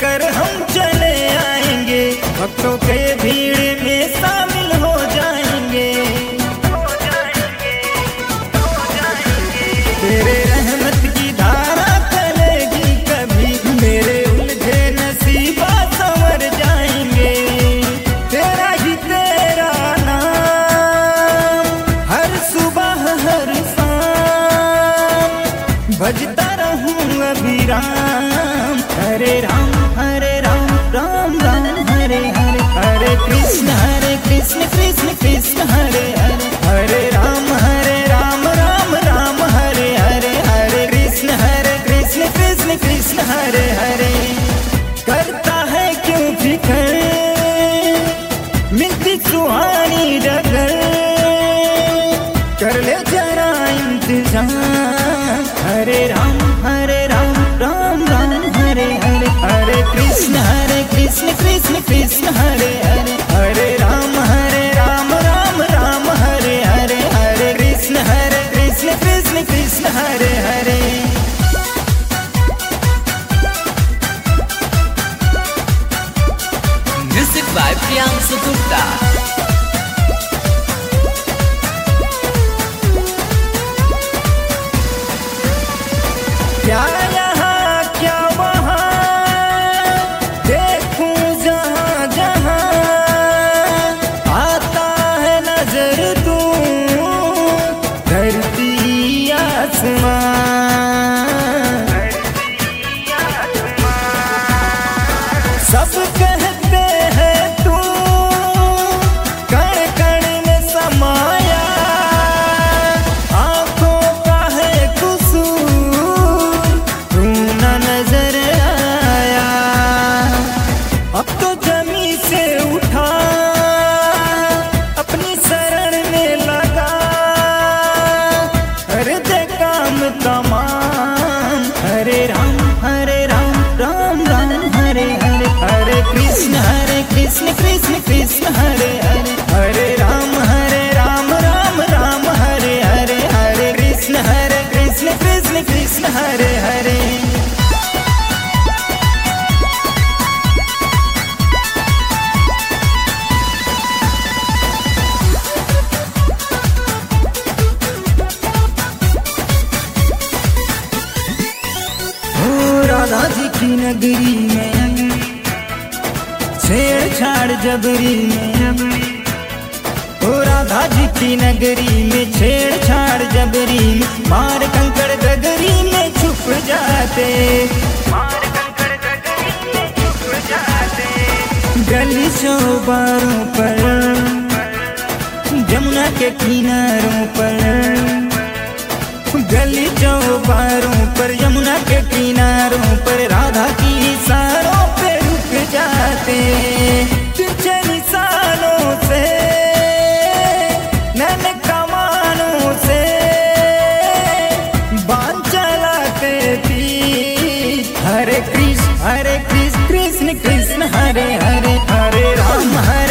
लेकर हम चले आएंगे, भक्तों के भीड़ में शामिल हो जाएंगे। तेरे रहमत की धारा चलेगी कभी, मेरे उलझे नसीबा संवर जाएंगे। तेरा ही तेरा नाम हर सुबह हर शाम भजता रहूं अभिराम। हरे राम राम राम हरे हरे, हरे कृष्ण कृष्ण कृष्ण हरे हरे, हरे राम राम राम हरे हरे, हरे कृष्ण कृष्ण कृष्ण हरे हरे। करता है क्यों फिकर मिलती सुहानी डगर, कर ले जरा इंतजाम। हरे राम राम राम हरे हरे, हरे कृष्ण कृष्ण कृष्ण हरे हरे, हरे राम राम हरे हरे, हरे Krishna Krishna Krishna Hare Hare. Music by Priyansu Gupta. क्या यहाँ क्या वहाँ देखूं जहाँ जहाँ, आता है नजर तू धरती आसमां। सब कहते हैं तू कण कण में समाया, आंखों का है कसूर तू न नजर आया। अब तो जमी से उठा अपनी शरण में लगा, कर दे काम तमाम। हरे राम राम हरे हरे, हरे कृष्ण कृष्ण कृष्ण हरे हरे, हरे राम राम हरे हरे, हरे कृष्ण कृष्ण कृष्ण हरे हरे। राधा जी की नगरी में छेड़छाड़ जबरी में, ओ राधा जी की नगरी में छेड़छाड़ जबरी में, मार कंकड़ गगरी में छुप जाते, गली चौबारों पर जमुना के किनारों पर, गली चौबारों पर यमुना के किनारों पर राधा की इशारों पे रुक जाते। तिरछे निशानों से नैन कमानों से बाण चलाते थी। हरे कृष्ण कृष्ण कृष्ण हरे हरे, हरे राम